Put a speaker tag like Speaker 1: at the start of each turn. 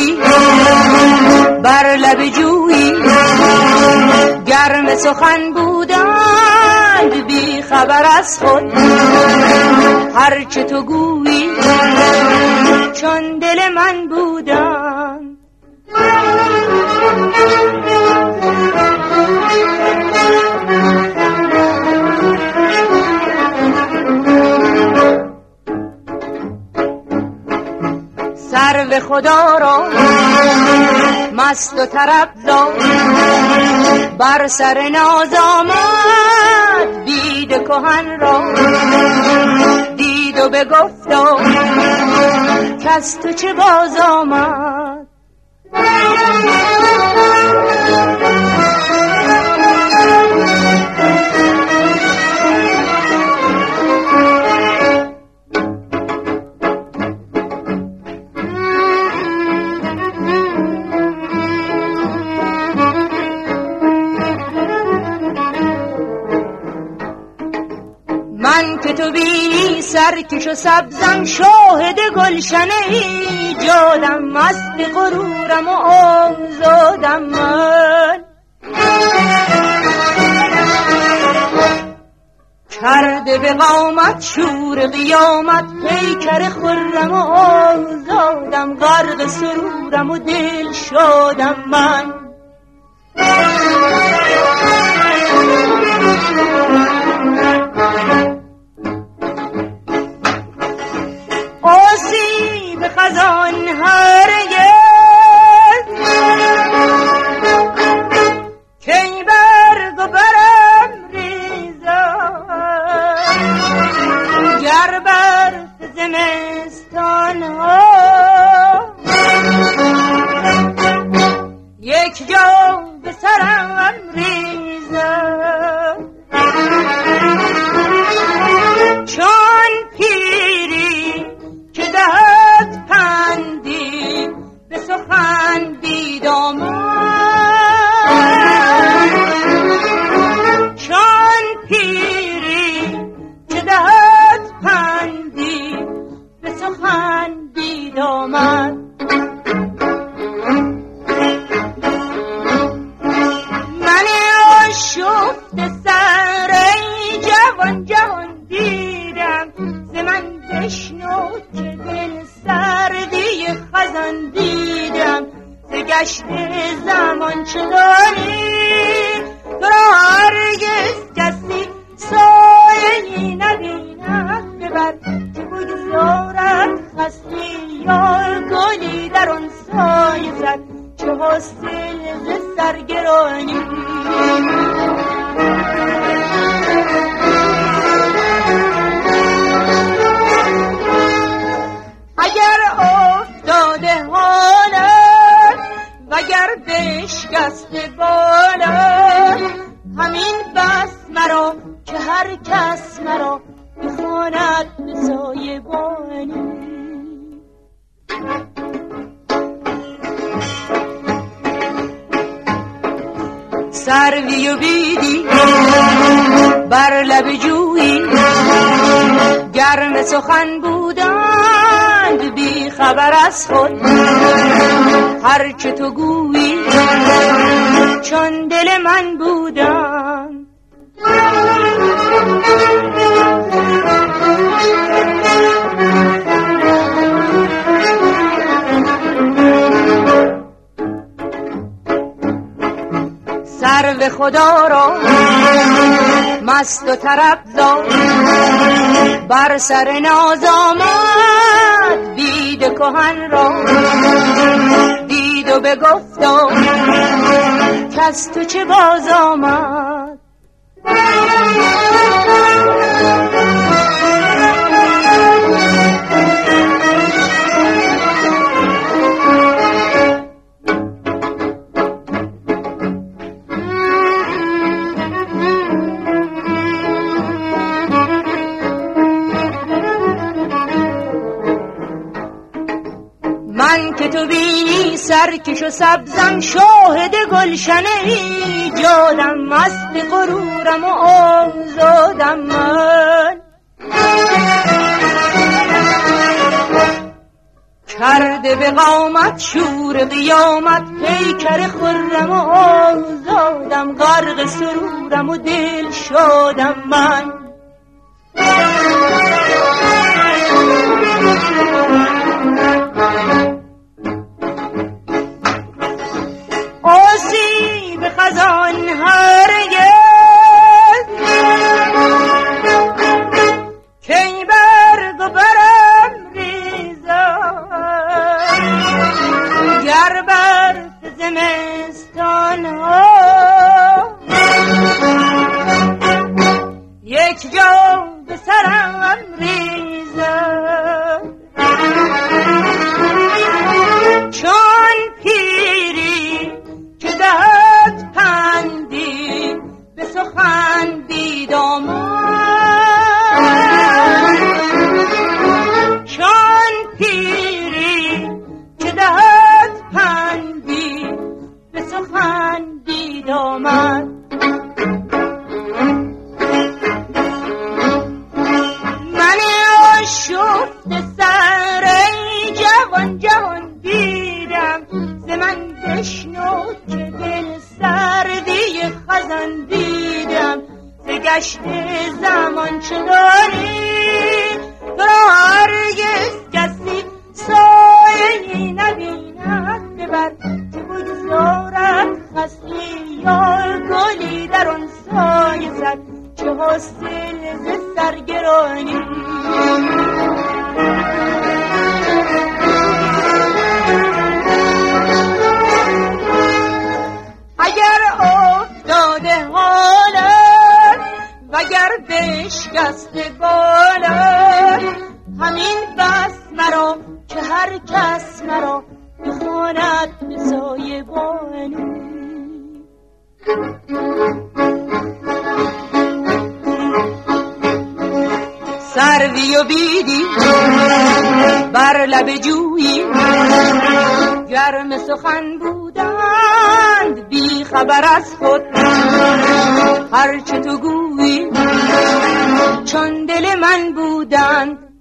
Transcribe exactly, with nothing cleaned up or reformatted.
Speaker 1: جویی بر لب جویی گرم سخن بودند بی خبر از خود هرچه تو گویی چون دل من بودند. سرو خدا را مست و طرب زاد بر سر ناز آمد دید کهن را دید و بگفتا کز تو چه باز آمد. من که تو بینی سرکش و سبزم شاهد گلشنه ایجادم مست غرورم و آزادم من کرده به قامت شور قیامت پیکر خرم و آزادم غرق سرورم و دل شادم من. آسیب خزان هرگز کی برگ و برم ریزد گر برف زمستان ها یک جا به سرم ریزد چون پیری که دهد پندی به سخن بیدامن چون پیری که دهد پندی به سخن بیدامن. من آشفته سر ای جوان جهان دیدم ز من بشنو که دل سردی خزان دیدم ز گشت زمان چه داری تو را هرگز کسی سایه‌ای نبیند ببر که بگذارد خستی یا گلی در آن سایه زد چه حاصل ز سرگرانی. اگر افتاده حالت وگر بشکسته بالت همین بس مرا که هر کس مرا بخواند به سایبانی. سروی و بیدی بر لب جویی گرم سخن بودند بی خبر از خود هرچه تو گویی چون دل من بودند. سرو خدا را مست و طرب زاد بر سر ناز آمد دید کهن را دید و بگفتا کز تو چه باز آمد. من که تو بینی سرکش و سبزم شاهد گلشنه ایجادم مست غرورم و آزادم من کرده به قامت شور قیامت، پیکر خرم و آزادم، غرق سرورم و دل شادم من. آسیب خزان هرگز کی برگ و برم ریزد، گر برف زمستان ها یک جا به سرم ریزد. چون پیری که دهد پندی به سخن بیدامن، چون پیری که دهد پندی به سخن بیدامن. من آشفته سر ای جوان جوان دیدم، ز من بشنو که دل سردی خزان دیدم. ز گشت زمان چه داری تو را هرگز کسی سایه‌ای نبیند، ببر که بگذارد خستی یا گلی در آن سایه زد، چه حاصل ز سرگرانی. اگر افتاده حالت وگر بشکسته بالت، همین بس مرا که هر کس مرا بخواند به سایبانی. سروی و بیدی بر لب جویی، گرم سخن بودند بی خبر از خود، هرچه تو گویی چون دل من بودند